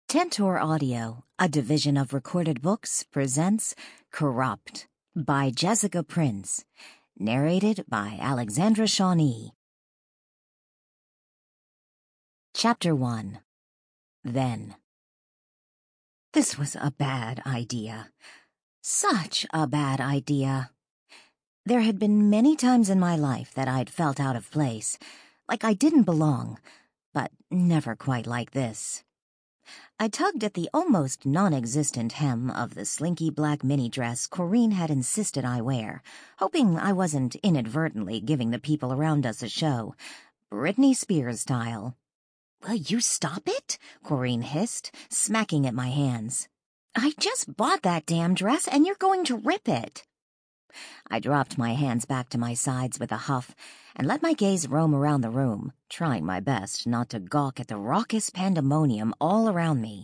Tentor Audio, a division of Recorded Books, presents Corrupt by Jessica Prince, narrated by Alexandra Shawnee. Chapter 1. Then. This was a bad idea. Such a bad idea. There had been many times in my life that I'd felt out of place, like I didn't belong, but never quite like this. I tugged at the almost non-existent hem of the slinky black mini dress Corinne had insisted I wear, hoping I wasn't inadvertently giving the people around us a show, Britney Spears style. "Will you stop it?" Corinne hissed, smacking at my hands. "I just bought that damn dress and you're going to rip it." I dropped my hands back to my sides with a huff and let my gaze roam around the room, trying my best not to gawk at the raucous pandemonium all around me.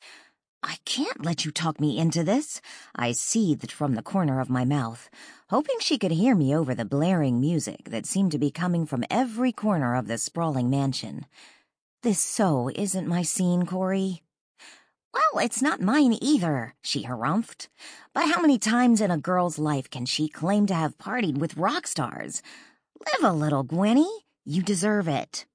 "I can't let you talk me into this," I seethed from the corner of my mouth, hoping she could hear me over the blaring music that seemed to be coming from every corner of the sprawling mansion. "This so isn't my scene, Corey." "Well, it's not mine either," she harumphed. "But how many times in a girl's life can she claim to have partied with rock stars? Live a little, Gwenny. You deserve it."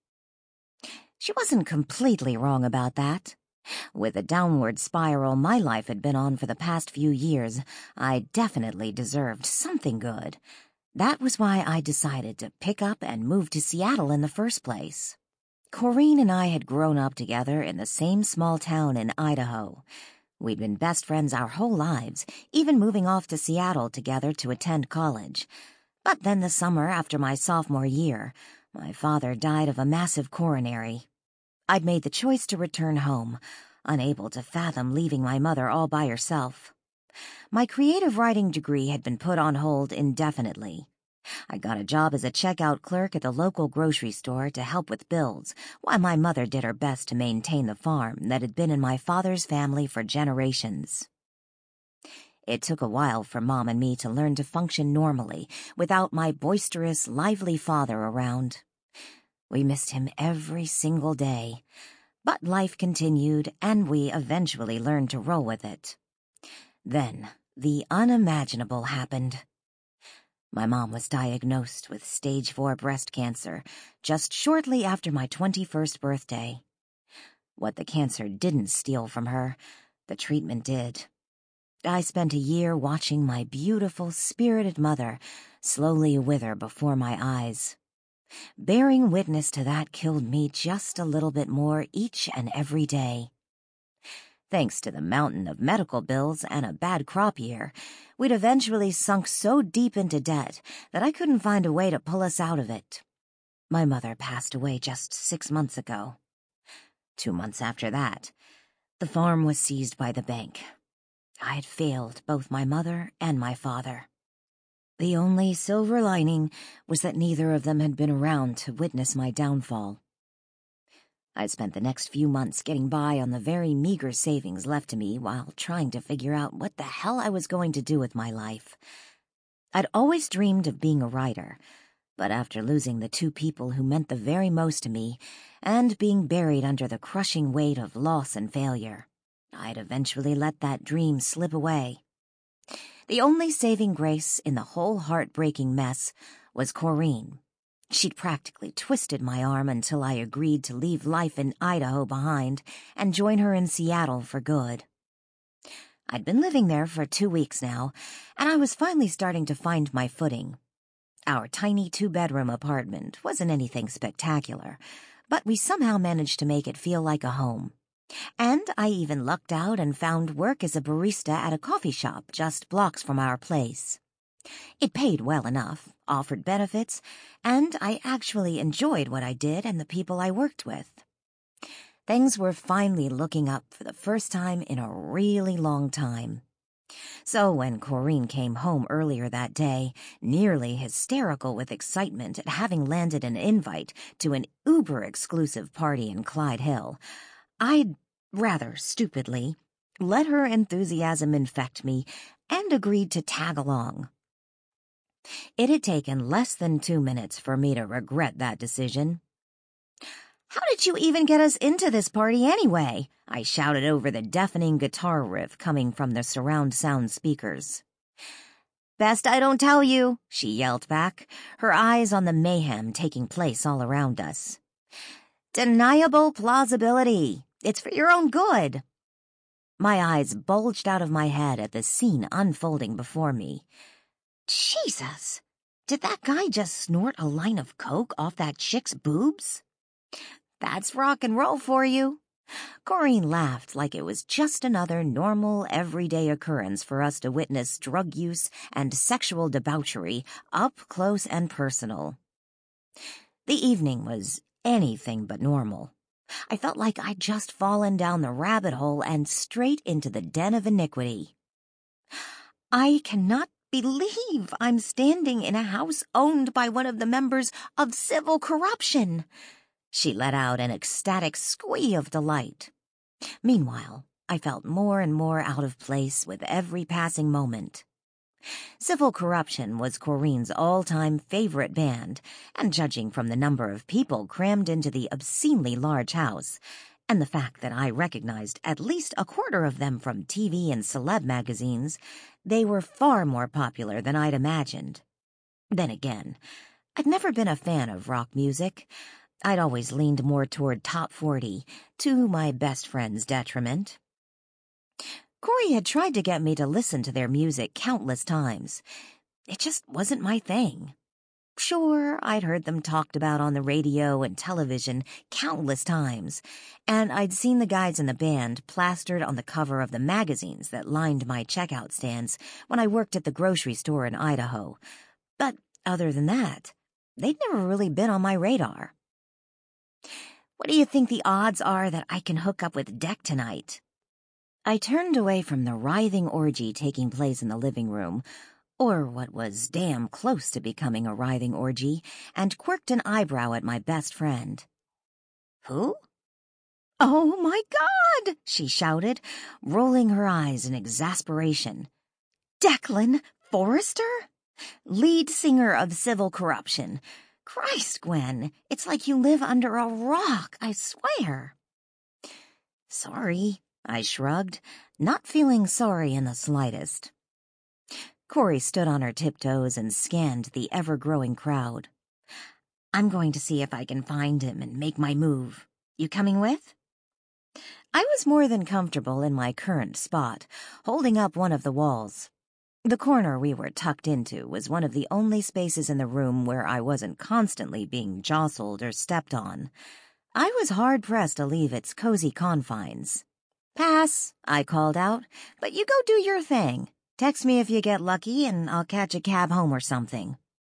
She wasn't completely wrong about that. With the downward spiral my life had been on for the past few years, I definitely deserved something good. That was why I decided to pick up and move to Seattle in the first place. Corinne and I had grown up together in the same small town in Idaho. We'd been best friends our whole lives, even moving off to Seattle together to attend college. But then the summer after my sophomore year, my father died of a massive coronary. I'd made the choice to return home, unable to fathom leaving my mother all by herself. My creative writing degree had been put on hold indefinitely. I got a job as a checkout clerk at the local grocery store to help with bills, while my mother did her best to maintain the farm that had been in my father's family for generations. It took a while for Mom and me to learn to function normally without my boisterous, lively father around. We missed him every single day, but life continued and we eventually learned to roll with it. Then the unimaginable happened. My mom was diagnosed with stage 4 breast cancer just shortly after my 21st birthday. What the cancer didn't steal from her, the treatment did. I spent a year watching my beautiful, spirited mother slowly wither before my eyes. Bearing witness to that killed me just a little bit more each and every day. Thanks to the mountain of medical bills and a bad crop year, we'd eventually sunk so deep into debt that I couldn't find a way to pull us out of it. My mother passed away just 6 months ago. 2 months after that, the farm was seized by the bank. I had failed both my mother and my father. The only silver lining was that neither of them had been around to witness my downfall. I spent the next few months getting by on the very meager savings left to me while trying to figure out what the hell I was going to do with my life. I'd always dreamed of being a writer, but after losing the 2 people who meant the very most to me and being buried under the crushing weight of loss and failure, I'd eventually let that dream slip away. The only saving grace in the whole heartbreaking mess was Corinne. She'd practically twisted my arm until I agreed to leave life in Idaho behind and join her in Seattle for good. I'd been living there for 2 weeks now, and I was finally starting to find my footing. Our tiny 2-bedroom apartment wasn't anything spectacular, but we somehow managed to make it feel like a home. And I even lucked out and found work as a barista at a coffee shop just blocks from our place. It paid well enough, offered benefits, and I actually enjoyed what I did and the people I worked with. Things were finally looking up for the first time in a really long time. So when Corinne came home earlier that day, nearly hysterical with excitement at having landed an invite to an uber-exclusive party in Clyde Hill, I'd, rather stupidly, let her enthusiasm infect me and agreed to tag along. It had taken less than 2 minutes for me to regret that decision. "How did you even get us into this party anyway?" I shouted over the deafening guitar riff coming from the surround sound speakers. "Best I don't tell you," she yelled back, her eyes on the mayhem taking place all around us. "Deniable plausibility. It's for your own good." My eyes bulged out of my head at the scene unfolding before me. Jesus! Did that guy just snort a line of coke off that chick's boobs? That's rock and roll for you. Corrine laughed like it was just another normal, everyday occurrence for us to witness drug use and sexual debauchery up close and personal. The evening was anything but normal. I felt like I'd just fallen down the rabbit hole and straight into the den of iniquity. I cannot believe I'm standing in a house owned by one of the members of Civil Corruption. She let out an ecstatic squeal of delight. Meanwhile, I felt more and more out of place with every passing moment. Civil Corruption was Corrine's all-time favorite band, and judging from the number of people crammed into the obscenely large house, and the fact that I recognized at least a quarter of them from TV and celeb magazines, they were far more popular than I'd imagined. Then again, I'd never been a fan of rock music. I'd always leaned more toward top 40, to my best friend's detriment. Corey had tried to get me to listen to their music countless times. It just wasn't my thing. Sure, I'd heard them talked about on the radio and television countless times, and I'd seen the guys in the band plastered on the cover of the magazines that lined my checkout stands when I worked at the grocery store in Idaho. But other than that, they'd never really been on my radar. "What do you think the odds are that I can hook up with Deck tonight?" I turned away from the writhing orgy taking place in the living room, or what was damn close to becoming a writhing orgy, and quirked an eyebrow at my best friend. "Who?" "Oh, my God!" she shouted, rolling her eyes in exasperation. "Declan Forrester? Lead singer of Civil Corruption. Christ, Gwen, it's like you live under a rock, I swear." "Sorry," I shrugged, not feeling sorry in the slightest. Corey stood on her tiptoes and scanned the ever-growing crowd. "I'm going to see if I can find him and make my move. You coming with?" I was more than comfortable in my current spot, holding up one of the walls. The corner we were tucked into was one of the only spaces in the room where I wasn't constantly being jostled or stepped on. I was hard-pressed to leave its cozy confines. "Pass," I called out, "but you go do your thing. Text me if you get lucky, and I'll catch a cab home or something."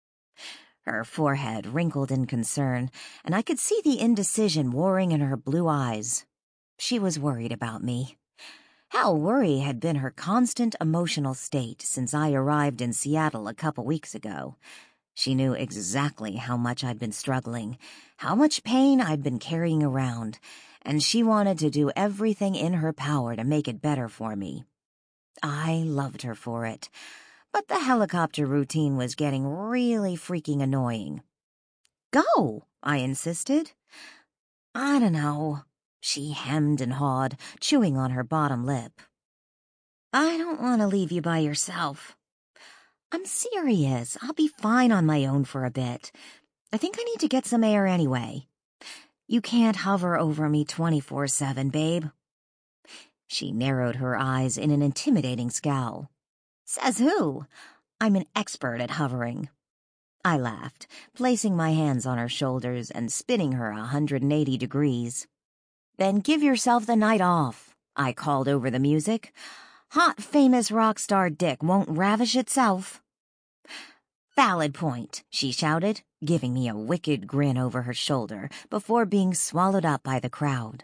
Her forehead wrinkled in concern, and I could see the indecision warring in her blue eyes. She was worried about me. Hell, worry had been her constant emotional state since I arrived in Seattle a couple weeks ago. She knew exactly how much I'd been struggling, how much pain I'd been carrying around, and she wanted to do everything in her power to make it better for me. I loved her for it, but the helicopter routine was getting really freaking annoying. "Go," I insisted. "I don't know," she hemmed and hawed, chewing on her bottom lip. "I don't want to leave you by yourself." "I'm serious. I'll be fine on my own for a bit. I think I need to get some air anyway." "You can't hover over me 24/7, babe." She narrowed her eyes in an intimidating scowl. "Says who? I'm an expert at hovering." I laughed, placing my hands on her shoulders and spinning her 180 degrees. "Then give yourself the night off," I called over the music. "Hot, famous rock star dick won't ravish itself." "Valid point," she shouted, giving me a wicked grin over her shoulder before being swallowed up by the crowd.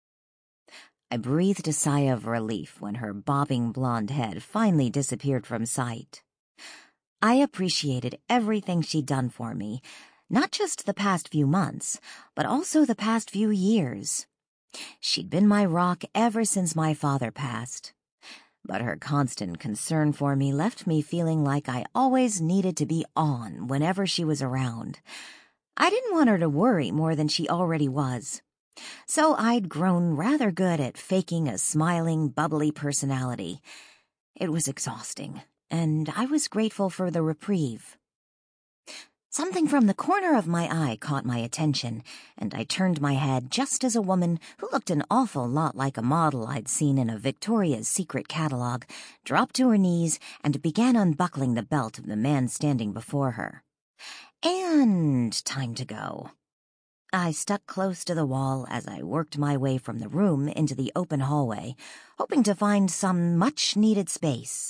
I breathed a sigh of relief when her bobbing blonde head finally disappeared from sight. I appreciated everything she'd done for me, not just the past few months, but also the past few years. She'd been my rock ever since my father passed. But her constant concern for me left me feeling like I always needed to be on whenever she was around. I didn't want her to worry more than she already was. So I'd grown rather good at faking a smiling, bubbly personality. It was exhausting, and I was grateful for the reprieve. Something from the corner of my eye caught my attention, and I turned my head just as a woman who looked an awful lot like a model I'd seen in a Victoria's Secret catalog dropped to her knees and began unbuckling the belt of the man standing before her. And time to go. I stuck close to the wall as I worked my way from the room into the open hallway, hoping to find some much-needed space.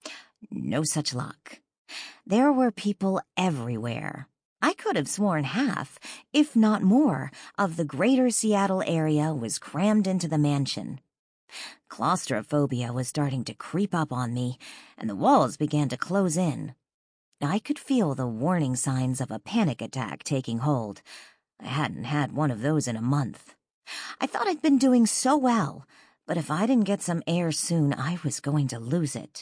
No such luck. There were people everywhere. I could have sworn half, if not more, of the greater Seattle area was crammed into the mansion. Claustrophobia was starting to creep up on me, and the walls began to close in. I could feel the warning signs of a panic attack taking hold. I hadn't had one of those in a month. I thought I'd been doing so well, but if I didn't get some air soon, I was going to lose it.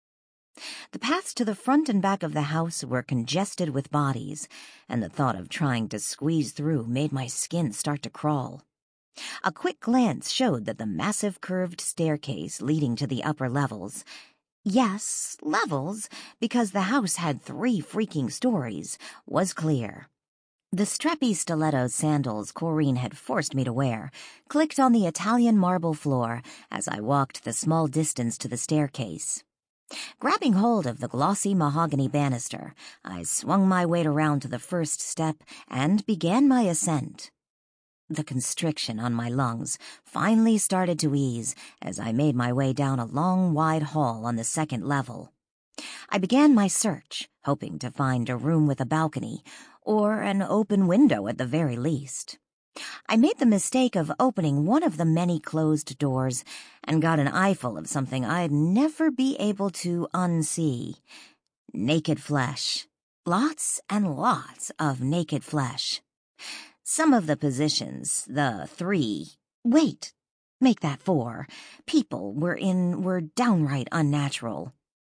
The paths to the front and back of the house were congested with bodies, and the thought of trying to squeeze through made my skin start to crawl. A quick glance showed that the massive curved staircase leading to the upper levels— yes, levels, because the house had 3 freaking stories— was clear. The strappy stiletto sandals Corinne had forced me to wear clicked on the Italian marble floor as I walked the small distance to the staircase. Grabbing hold of the glossy mahogany banister, I swung my weight around to the first step and began my ascent. The constriction on my lungs finally started to ease as I made my way down a long, wide hall on the second level. I began my search, hoping to find a room with a balcony, or an open window at the very least. I made the mistake of opening one of the many closed doors and got an eyeful of something I'd never be able to unsee. Naked flesh. Lots and lots of naked flesh. Some of the positions, the 3— wait, make that 4— people were in were downright unnatural.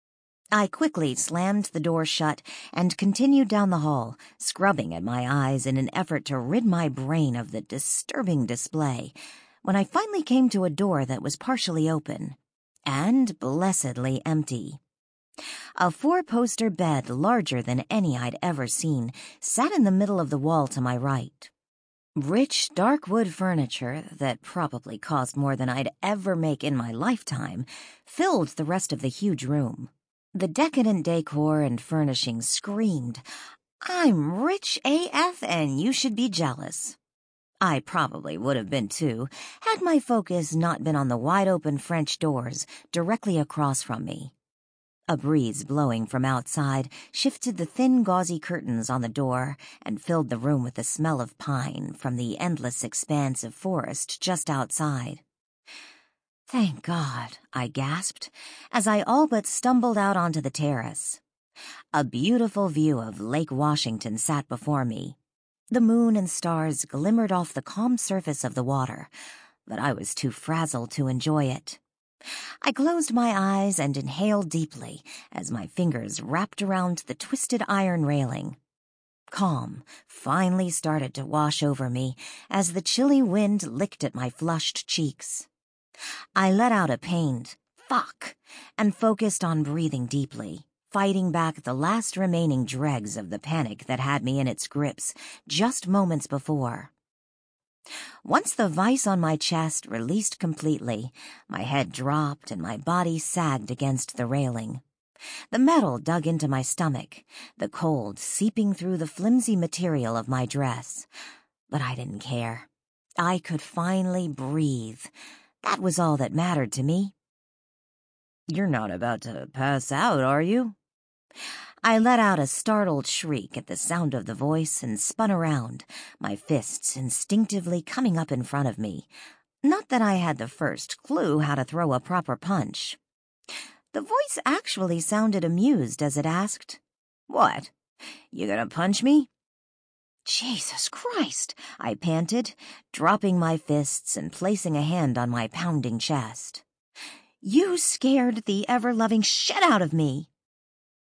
I quickly slammed the door shut and continued down the hall, scrubbing at my eyes in an effort to rid my brain of the disturbing display, when I finally came to a door that was partially open, and blessedly empty. A 4-poster bed larger than any I'd ever seen sat in the middle of the wall to my right. Rich, dark wood furniture that probably cost more than I'd ever make in my lifetime filled the rest of the huge room. The decadent decor and furnishings screamed, "I'm rich AF and you should be jealous." I probably would have been too, had my focus not been on the wide-open French doors directly across from me. A breeze blowing from outside shifted the thin gauzy curtains on the door and filled the room with the smell of pine from the endless expanse of forest just outside. "Thank God," I gasped, as I all but stumbled out onto the terrace. A beautiful view of Lake Washington sat before me. The moon and stars glimmered off the calm surface of the water, but I was too frazzled to enjoy it. I closed my eyes and inhaled deeply as my fingers wrapped around the twisted iron railing. Calm finally started to wash over me as the chilly wind licked at my flushed cheeks. I let out a pained "fuck" and focused on breathing deeply, fighting back the last remaining dregs of the panic that had me in its grips just moments before. Once the vice on my chest released completely, my head dropped and my body sagged against the railing. The metal dug into my stomach, the cold seeping through the flimsy material of my dress. But I didn't care. I could finally breathe. That was all that mattered to me. "You're not about to pass out, are you?" I let out a startled shriek at the sound of the voice and spun around, my fists instinctively coming up in front of me. Not that I had the first clue how to throw a proper punch. The voice actually sounded amused as it asked, "What? You gonna punch me?" "Jesus Christ," I panted, dropping my fists and placing a hand on my pounding chest. "You scared the ever-loving shit out of me."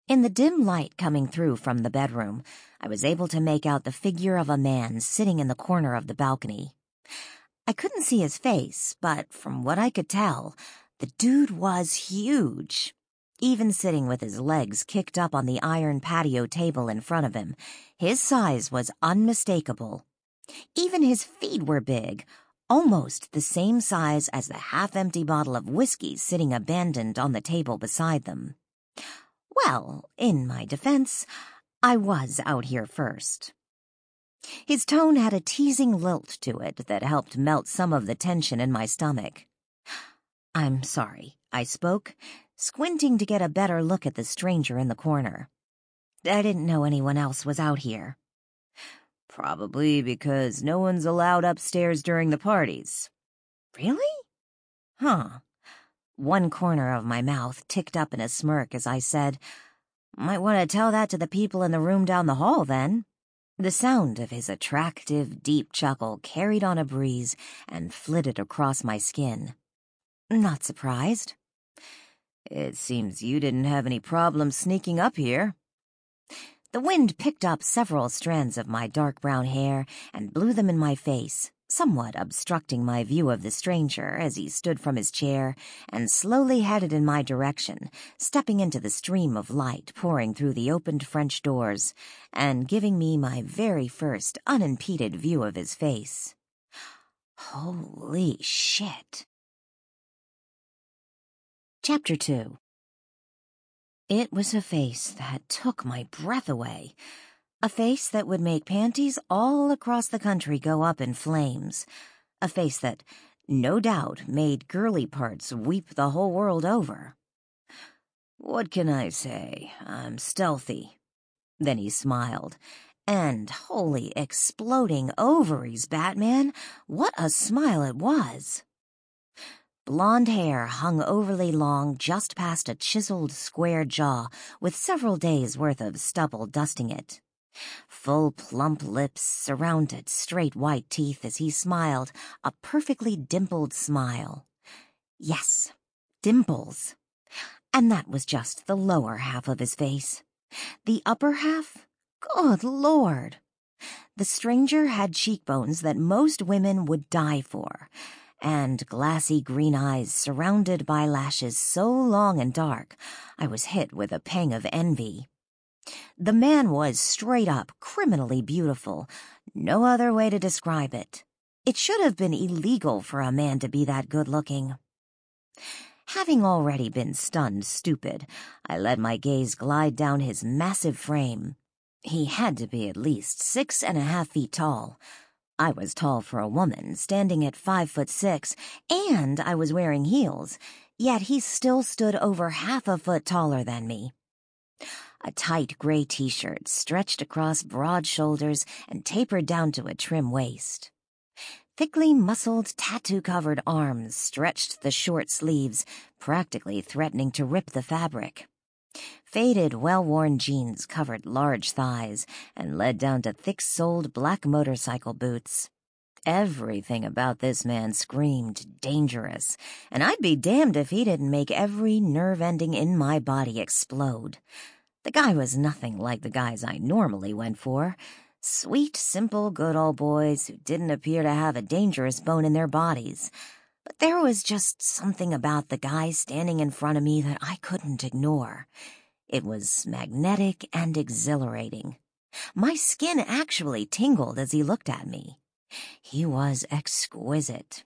In the dim light coming through from the bedroom, I was able to make out the figure of a man sitting in the corner of the balcony. I couldn't see his face, but from what I could tell, the dude was huge. Even sitting with his legs kicked up on the iron patio table in front of him, his size was unmistakable. Even his feet were big, almost the same size as the half-empty bottle of whiskey sitting abandoned on the table beside them. Well, in my defense, I was out here first. His tone had a teasing lilt to it that helped melt some of the tension in my stomach. "I'm sorry," I spoke, squinting to get a better look at the stranger in the corner. "I didn't know anyone else was out here." "Probably because no one's allowed upstairs during the parties." "Really? Huh." One corner of my mouth ticked up in a smirk as I said, "Might want to tell that to the people in the room down the hall, then." The sound of his attractive, deep chuckle carried on a breeze and flitted across my skin. "Not surprised." "It seems you didn't have any problem sneaking up here." The wind picked up several strands of my dark brown hair and blew them in my face, somewhat obstructing my view of the stranger as he stood from his chair and slowly headed in my direction, stepping into the stream of light pouring through the opened French doors and giving me my very first unimpeded view of his face. Holy shit. Chapter 2. It was a face that took my breath away. A face that would make panties all across the country go up in flames. A face that, no doubt, made girly parts weep the whole world over. "What can I say? I'm stealthy." Then he smiled. And holy exploding ovaries, Batman, what a smile it was. Blonde hair hung overly long just past a chiseled square jaw with several days' worth of stubble dusting it. Full plump lips surrounded straight white teeth as he smiled, a perfectly dimpled smile. Yes, dimples. And that was just the lower half of his face. The upper half? Good Lord! The stranger had cheekbones that most women would die for, and glassy green eyes surrounded by lashes so long and dark, I was hit with a pang of envy. The man was straight up criminally beautiful. No other way to describe it. It should have been illegal for a man to be that good-looking. Having already been stunned stupid, I let my gaze glide down his massive frame. He had to be at least 6.5 feet tall. I was tall for a woman, standing at 5'6", and I was wearing heels, yet he still stood over half a foot taller than me. A tight gray t-shirt stretched across broad shoulders and tapered down to a trim waist. Thickly muscled, tattoo-covered arms stretched the short sleeves, practically threatening to rip the fabric. Faded, well-worn jeans covered large thighs and led down to thick-soled black motorcycle boots. Everything about this man screamed dangerous, and I'd be damned if he didn't make every nerve ending in my body explode. The guy was nothing like the guys I normally went for. Sweet, simple, good old boys who didn't appear to have a dangerous bone in their bodies. But there was just something about the guy standing in front of me that I couldn't ignore. It was magnetic and exhilarating. My skin actually tingled as he looked at me. He was exquisite.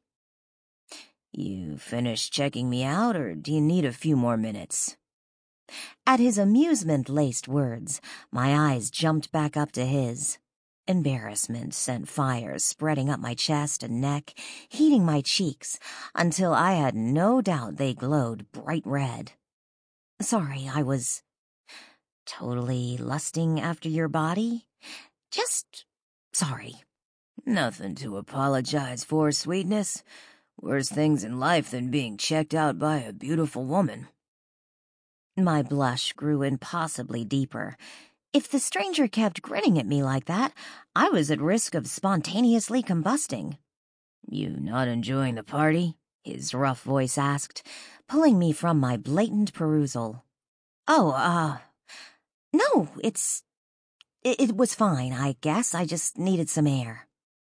"You finished checking me out, or do you need a few more minutes?" At his amusement-laced words, my eyes jumped back up to his. Embarrassment sent fires spreading up my chest and neck, heating my cheeks, until I had no doubt they glowed bright red. "Sorry, I was totally lusting after your body. Just sorry." "Nothing to apologize for, sweetness. Worse things in life than being checked out by a beautiful woman." My blush grew impossibly deeper. If the stranger kept grinning at me like that, I was at risk of spontaneously combusting. "You not enjoying the party?" his rough voice asked, pulling me from my blatant perusal. "Oh, No, it was fine, I guess. I just needed some air.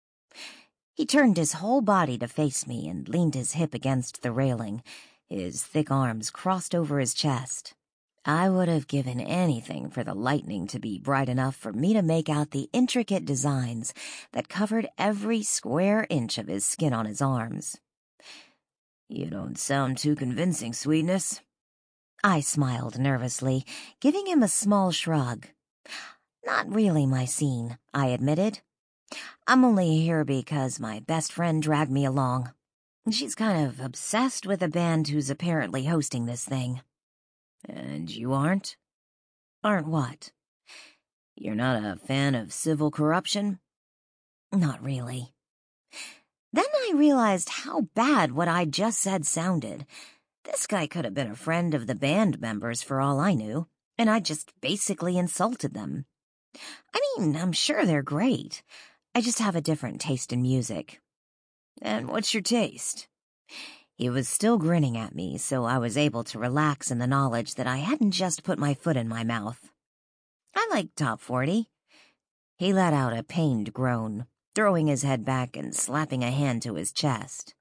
He turned his whole body to face me and leaned his hip against the railing, his thick arms crossed over his chest. I would have given anything for the lightning to be bright enough for me to make out the intricate designs that covered every square inch of his skin on his arms. "You don't sound too convincing, sweetness." I smiled nervously, giving him a small shrug. "Not really my scene," I admitted. "I'm only here because my best friend dragged me along. She's kind of obsessed with a band who's apparently hosting this thing." "And you aren't?" "Aren't what?" "You're not a fan of civil corruption?" "Not really." Then I realized how bad what I'd just said sounded. This guy could have been a friend of the band members for all I knew, and I just basically insulted them. I mean, I'm sure they're great. I just have a different taste in music. "And what's your taste?" He was still grinning at me, so I was able to relax in the knowledge that I hadn't just put my foot in my mouth. "I like Top 40. He let out a pained groan, throwing his head back and slapping a hand to his chest.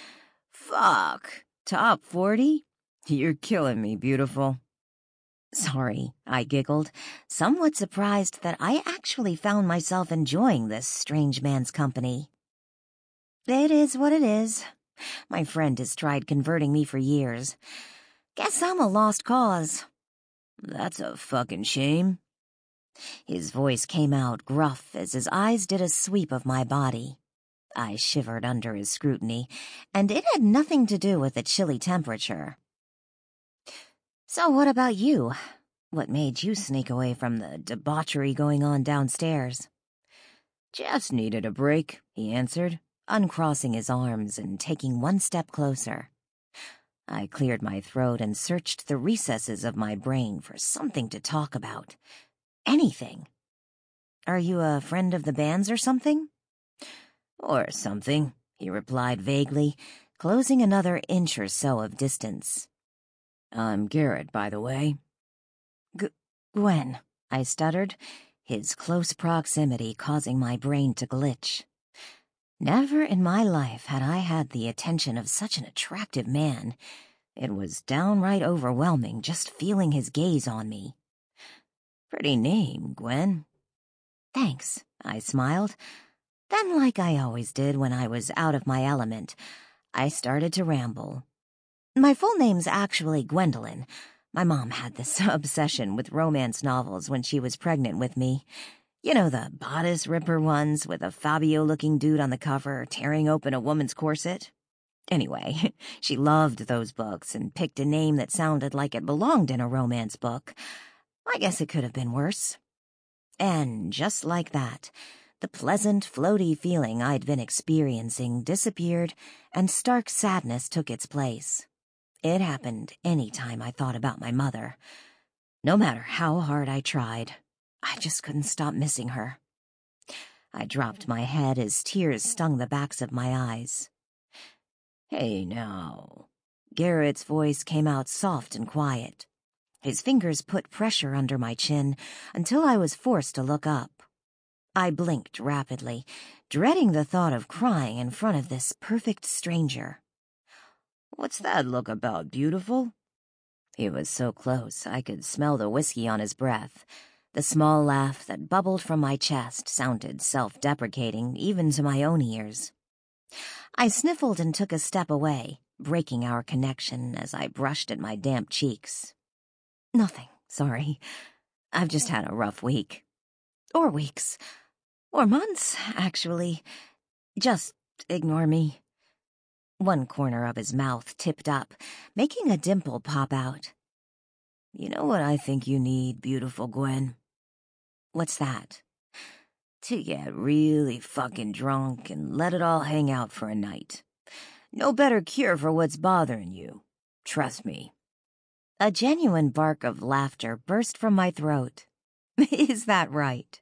"Fuck, Top 40? You're killing me, beautiful." "Sorry," I giggled, somewhat surprised that I actually found myself enjoying this strange man's company. "It is what it is. My friend has tried converting me for years. Guess I'm a lost cause." "That's a fucking shame." His voice came out gruff as his eyes did a sweep of my body. I shivered under his scrutiny, and it had nothing to do with the chilly temperature. "So what about you? What made you sneak away from the debauchery going on downstairs?" "Just needed a break," he answered, uncrossing his arms and taking one step closer. I cleared my throat and searched the recesses of my brain for something to talk about. Anything. "Are you a friend of the band's or something?" "Or something," he replied vaguely, closing another inch or so of distance. "I'm Garrett, by the way." Gwen," I stuttered, his close proximity causing my brain to glitch. Never in my life had I had the attention of such an attractive man. It was downright overwhelming just feeling his gaze on me. "Pretty name, Gwen." "Thanks," I smiled. Then, like I always did when I was out of my element, I started to ramble. "My full name's actually Gwendolyn. My mom had this obsession with romance novels when she was pregnant with me. You know, the bodice ripper ones with a Fabio-looking dude on the cover tearing open a woman's corset? Anyway, she loved those books and picked a name that sounded like it belonged in a romance book. I guess it could have been worse." And just like that, the pleasant, floaty feeling I'd been experiencing disappeared, and stark sadness took its place. It happened any time I thought about my mother. No matter how hard I tried, I just couldn't stop missing her. I dropped my head as tears stung the backs of my eyes. "Hey, now." Garrett's voice came out soft and quiet. His fingers put pressure under my chin until I was forced to look up. I blinked rapidly, dreading the thought of crying in front of this perfect stranger. "What's that look about, beautiful?" He was so close I could smell the whiskey on his breath. The small laugh that bubbled from my chest sounded self-deprecating even to my own ears. I sniffled and took a step away, breaking our connection as I brushed at my damp cheeks. "Nothing, sorry. I've just had a rough week. Or weeks. Or months, actually. Just ignore me." One corner of his mouth tipped up, making a dimple pop out. "You know what I think you need, beautiful Gwen?" "What's that?" "To get really fucking drunk and let it all hang out for a night. No better cure for what's bothering you. Trust me." A genuine bark of laughter burst from my throat. "Is that right?"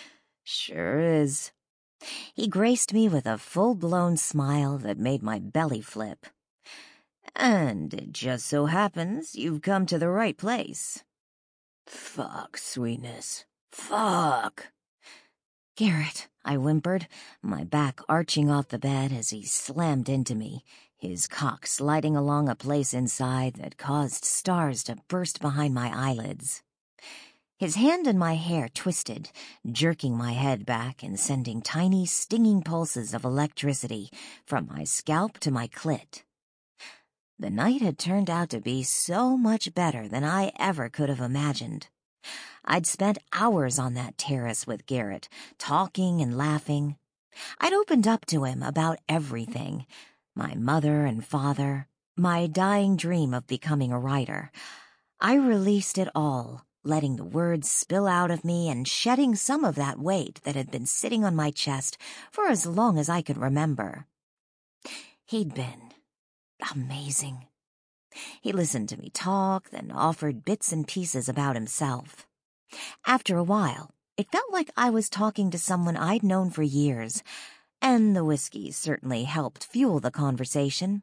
"Sure is." He graced me with a full-blown smile that made my belly flip. "And it just so happens you've come to the right place." Fuck, sweetness. Fuck. Garrett, I whimpered, my back arching off the bed as he slammed into me, his cock sliding along a place inside that caused stars to burst behind my eyelids. His hand in my hair twisted, jerking my head back and sending tiny, stinging pulses of electricity from my scalp to my clit. The night had turned out to be so much better than I ever could have imagined. I'd spent hours on that terrace with Garrett, talking and laughing. I'd opened up to him about everything, my mother and father, my dying dream of becoming a writer. I released it all, letting the words spill out of me and shedding some of that weight that had been sitting on my chest for as long as I could remember. He'd been amazing. He listened to me talk, then offered bits and pieces about himself. After a while, it felt like I was talking to someone I'd known for years, and the whiskey certainly helped fuel the conversation.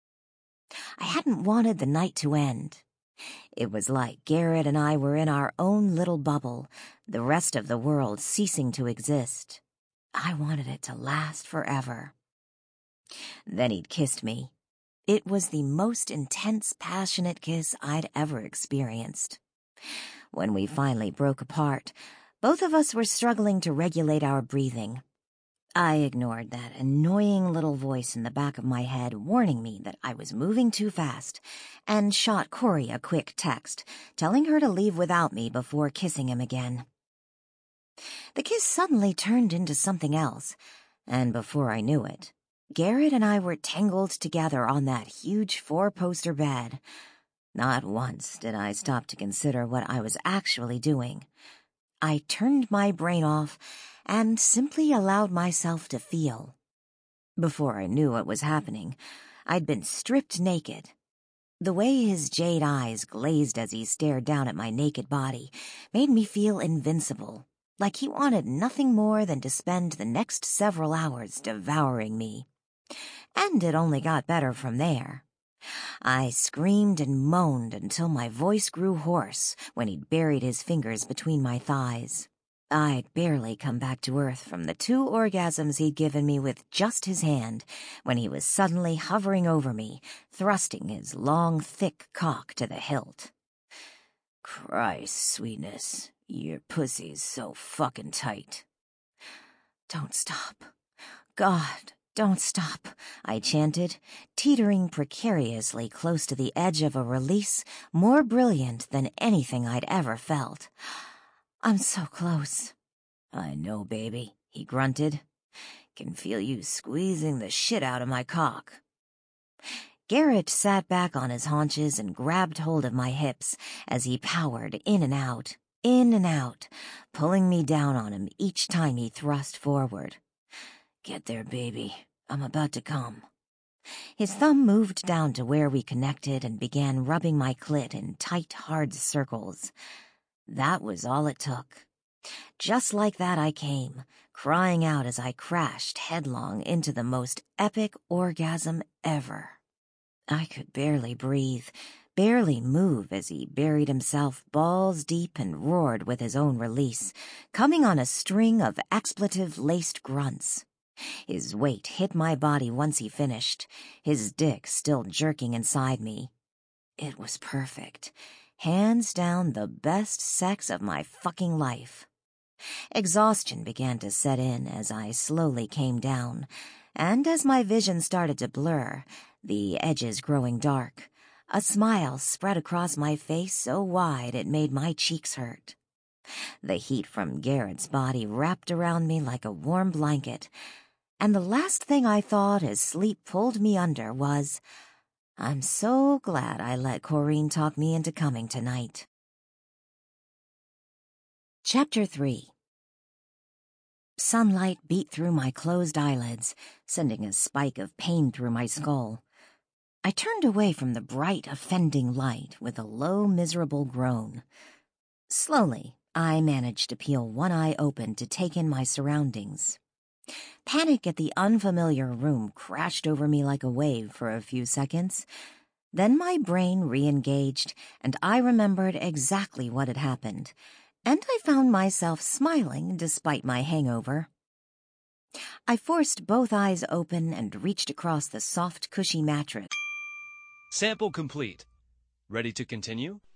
I hadn't wanted the night to end. It was like Garrett and I were in our own little bubble, the rest of the world ceasing to exist. I wanted it to last forever. Then he'd kissed me. It was the most intense, passionate kiss I'd ever experienced. When we finally broke apart, both of us were struggling to regulate our breathing. I ignored that annoying little voice in the back of my head warning me that I was moving too fast, and shot Corey a quick text, telling her to leave without me before kissing him again. The kiss suddenly turned into something else, and before I knew it, Garrett and I were tangled together on that huge 4-poster bed. Not once did I stop to consider what I was actually doing. I turned my brain off and simply allowed myself to feel. Before I knew what was happening, I'd been stripped naked. The way his jade eyes glazed as he stared down at my naked body made me feel invincible, like he wanted nothing more than to spend the next several hours devouring me. And it only got better from there. I screamed and moaned until my voice grew hoarse when he'd buried his fingers between my thighs. I'd barely come back to earth from the 2 orgasms he'd given me with just his hand when he was suddenly hovering over me, thrusting his long, thick cock to the hilt. Christ, sweetness, your pussy's so fucking tight. Don't stop. God, don't stop, I chanted, teetering precariously close to the edge of a release more brilliant than anything I'd ever felt. I'm so close. I know, baby, he grunted. Can feel you squeezing the shit out of my cock. Garrett sat back on his haunches and grabbed hold of my hips as he powered in and out, pulling me down on him each time he thrust forward. Get there, baby. I'm about to come. His thumb moved down to where we connected and began rubbing my clit in tight, hard circles. That was all it took. Just like that I came, crying out as I crashed headlong into the most epic orgasm ever. I could barely breathe, barely move as he buried himself balls deep and roared with his own release, coming on a string of expletive-laced grunts. His weight hit my body once he finished, his dick still jerking inside me. It was perfect. Hands down the best sex of my fucking life. Exhaustion began to set in as I slowly came down, and as my vision started to blur, the edges growing dark, a smile spread across my face so wide it made my cheeks hurt. The heat from Garrett's body wrapped around me like a warm blanket, and the last thing I thought as sleep pulled me under was, I'm so glad I let Corinne talk me into coming tonight. Chapter 3. Sunlight beat through my closed eyelids, sending a spike of pain through my skull. I turned away from the bright, offending light with a low, miserable groan. Slowly, I managed to peel one eye open to take in my surroundings. Panic at the unfamiliar room crashed over me like a wave for a few seconds. Then my brain re-engaged, and I remembered exactly what had happened, and I found myself smiling despite my hangover. I forced both eyes open and reached across the soft, cushy mattress. Sample complete. Ready to continue?